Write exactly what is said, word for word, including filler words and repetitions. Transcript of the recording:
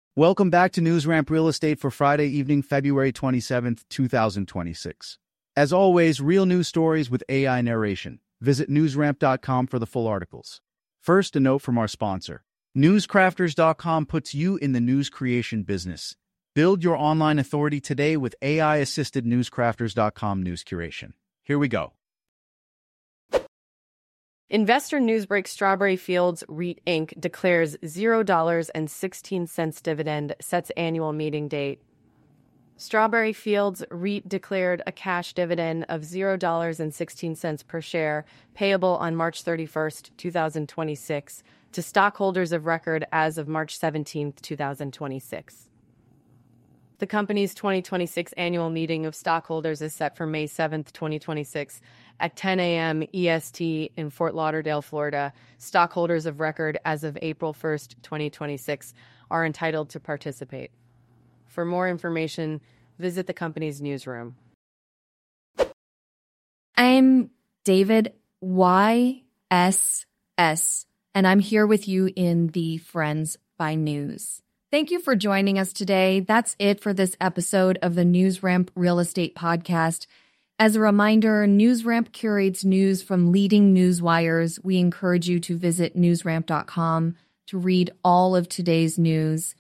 Welcome back to NewsRamp Real Estate for Friday evening, February twenty-seventh, two thousand twenty-six. As always, real news stories with A I narration. Visit newsramp dot com for the full articles. First, a note from our sponsor. newscrafters dot com puts you in the news creation business. Build your online authority today with A I-assisted newscrafters dot com news curation. Here we go. Investor Newsbreak Strawberry Fields REIT Incorporated declares zero dollars and sixteen cents dividend, sets annual meeting date. Strawberry Fields REIT declared a cash dividend of zero dollars and sixteen cents per share, payable on March thirty-first, two thousand twenty-six, to stockholders of record as of March seventeenth, two thousand twenty-six. The company's twenty twenty-six annual meeting of stockholders is set for May seventh, twenty twenty-six at ten a.m. E S T in Fort Lauderdale, Florida. Stockholders of record as of April first, twenty twenty-six are entitled to participate. For more information, visit the company's newsroom. I'm David Y S S, and I'm here with you in the Friends by News. Thank you for joining us today. That's it for this episode of the NewsRamp Real Estate Podcast. As a reminder, NewsRamp curates news from leading news wires. We encourage you to visit newsramp dot com to read all of today's news.